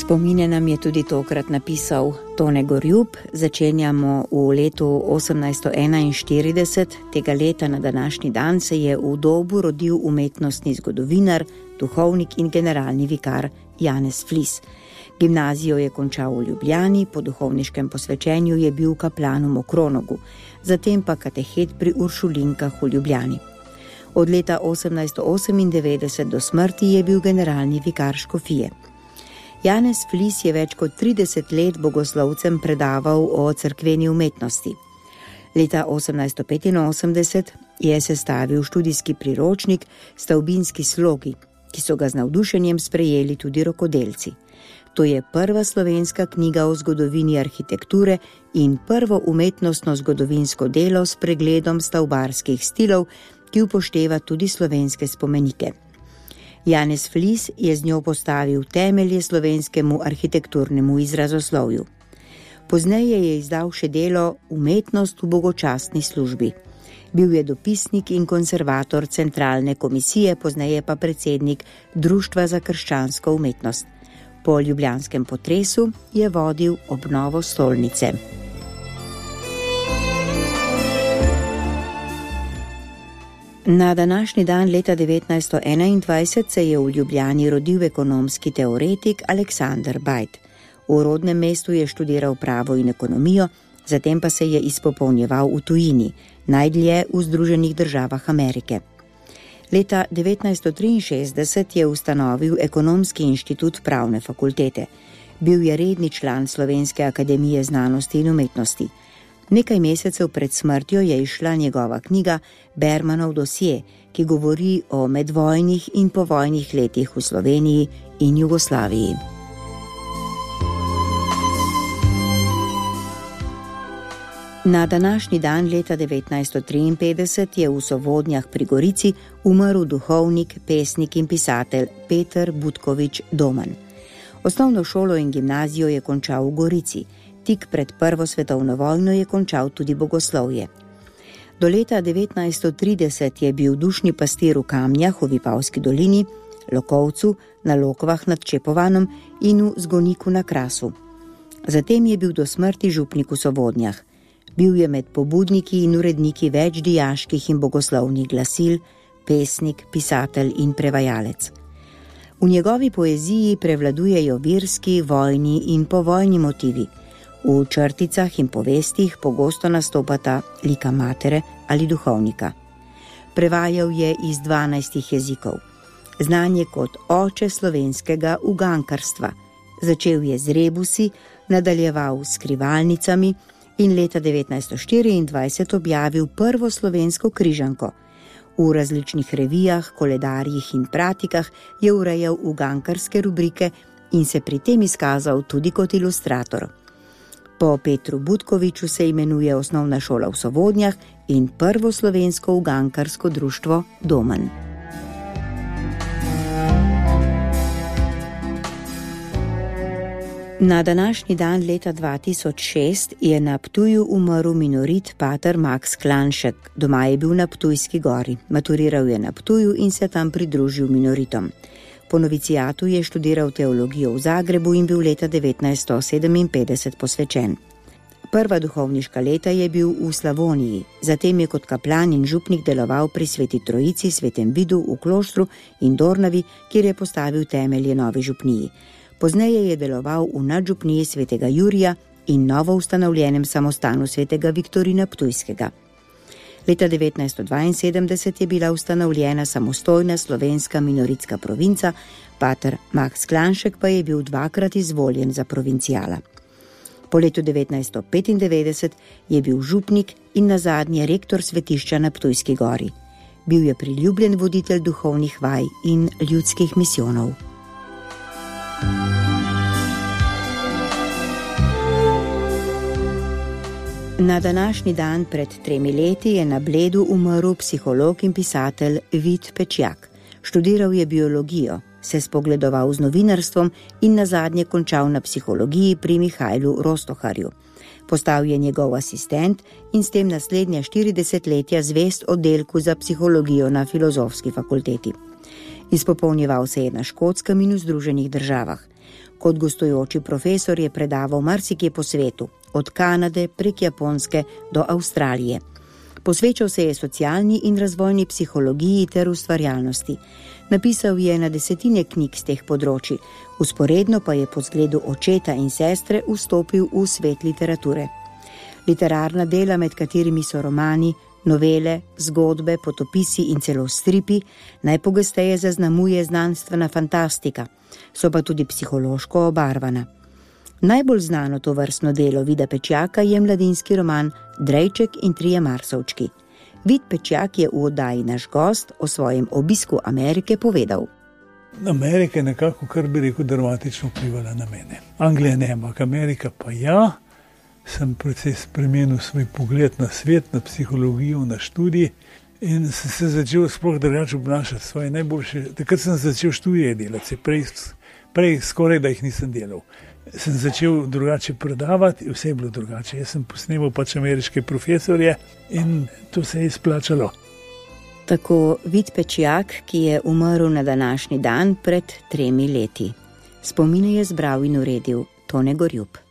Spomine nam je tudi tokrat napisal Tone Gorjup. Začenjamo v letu 1841. Tega leta na današnji dan se je v Dobu rodil umetnostni zgodovinar, duhovnik in generalni vikar Janez Flis. Gimnazijo je končal v Ljubljani, po duhovniškem posvečenju je bil kaplan v Mokronogu, zatem pa katehet pri Uršulinkah v Ljubljani. Od leta 1898 do smrti je bil generalni vikar škofije. Janez Flis je več kot 30 let bogoslovcem predaval o cerkveni umetnosti. Leta 1885 je sestavil študijski priročnik Stavbinski slogi, ki so ga z navdušenjem sprejeli tudi rokodelci. To je prva slovenska knjiga o zgodovini arhitekture in prvo umetnostno zgodovinsko delo s pregledom stavbarskih stilov, ki upošteva tudi slovenske spomenike. Janez Flis je z njo postavil temelje slovenskemu arhitekturnemu izrazoslovju. Pozneje je izdal še delo Umetnost v bogočastni službi. Bil je dopisnik in konservator Centralne komisije, pozneje pa predsednik Društva za krščansko umetnost. Po ljubljanskem potresu je vodil obnovo stolnice. Na današnji dan leta 1921 se je v Ljubljani rodil ekonomski teoretik Aleksander Bajt. V rodnem mestu je študiral pravo in ekonomijo, zatem pa se je izpopolnjeval v tujini, najdlje v Združenih državah Amerike. Leta 1963 je ustanovil Ekonomski inštitut pravne fakultete. Bil je redni član Slovenske akademije znanosti in umetnosti. Nekaj mesecev pred smrtjo je izšla njegova knjiga Bermanov dosje, ki govori o medvojnih in povojnih letih v Sloveniji in Jugoslaviji. Na današnji dan leta 1953 je v Sovodnjah pri Gorici umrl duhovnik, pesnik in pisatelj Peter Butkovič Doman. Osnovno šolo in gimnazijo je končal v Gorici. Tik pred Prvo svetovno vojno je končal tudi bogoslovje. Do leta 1930 je bil dušni pastir v Kamnjah v Vipavski dolini, Lokovcu, na Lokvah nad Čepovanom in v Zgoniku na Krasu. Zatem je bil do smrti župnik v Sovodnjah. Bil je med pobudniki in uredniki več dijaških in bogoslovnih glasil, pesnik, pisatelj in prevajalec. V njegovi poeziji prevladujejo virski, vojni in povojni motivi. V črticah in povestih pogosto nastopata lika matere ali duhovnika. Prevajal je iz 12 jezikov. Znan je kot oče slovenskega ugankarstva. Začel je z rebusi, nadaljeval s skrivalnicami in leta 1924 objavil prvo slovensko križanko. V različnih revijah, koledarjih in pratikah je urejal ugankarske rubrike in se pri tem izkazal tudi kot ilustrator. Po Petru Butkoviču se imenuje osnovna šola v Sovodnjah in prvo slovensko ugankarsko društvo Doman. Na današnji dan leta 2006 je na Ptuju umrl minorit pater Max Klanšek. Doma je bil na Ptujski gori. Maturiral je na Ptuju in se tam pridružil minoritom. Po novicijatu je študiral teologijo v Zagrebu in bil leta 1957 posvečen. Prva duhovniška leta je bil v Slavoniji, zatem je kot kaplan in župnik deloval pri Sveti Trojici, Svetem Vidu v Kloštru in Dornavi, kjer je postavil temelje novi župniji. Pozneje je deloval v nadžupniji Svetega Jurija in novo ustanovljenem samostanu Svetega Viktorina Ptujskega. Leta 1972 je bila ustanovljena samostojna slovenska minoritska provinca, pater Max Klanšek pa je bil dvakrat izvoljen za provincijala. Po letu 1995 je bil župnik in nazadnje rektor svetišča na Ptujski gori. Bil je priljubljen voditelj duhovnih vaj in ljudskih misijonov. Na današnji dan pred 3 leti je na Bledu umrl psiholog in pisatelj Vid Pečjak. Študiral je biologijo, se spogledoval z novinarstvom in nazadnje končal na psihologiji pri Mihajlu Rostoharju. Postal je njegov asistent in s tem naslednja 40 letja zvest oddelku za psihologijo na Filozofski fakulteti. Izpopolnjeval se je na Škotskem in v Združenih državah. Kot gostujoči profesor je predaval marsikje po svetu, od Kanade prek Japonske do Avstralije. Posvečal se je socialni in razvojni psihologiji ter ustvarjalnosti. Napisal je na desetine knjig z teh področji, vzporedno pa je po zgledu očeta in sestre vstopil v svet literature. Literarna dela, med katerimi so romani, novele, zgodbe, potopisi in celo stripi, najpogosteje zaznamuje znanstvena fantastika, so pa tudi psihološko obarvana. Najbolj znano tovrstno delo Vida Pečjaka je mladinski roman Drejček in trije Marsovčki. Vid Pečjak je v oddaji Naš gost o svojem obisku Amerike povedal. Amerika je nekako, kar bi rekel, dramatično vplivala na mene. Anglija ne, ampak Amerika pa ja. Sem precej spremenil svoj pogled na svet, na psihologijo, na študij in sem se začel sploh drugače obnašati svoje najboljše. Takrat sem začel študije delati, prej skoraj da jih nisem delal. Sem začel drugače predavati, vse je bilo drugače. Jaz sem posnemal pač ameriške profesorje in to se je izplačalo. Tako Vid Pečjak, ki je umrl na današnji dan pred 3 leti. Spomine je zbral in uredil Tone Gorjup.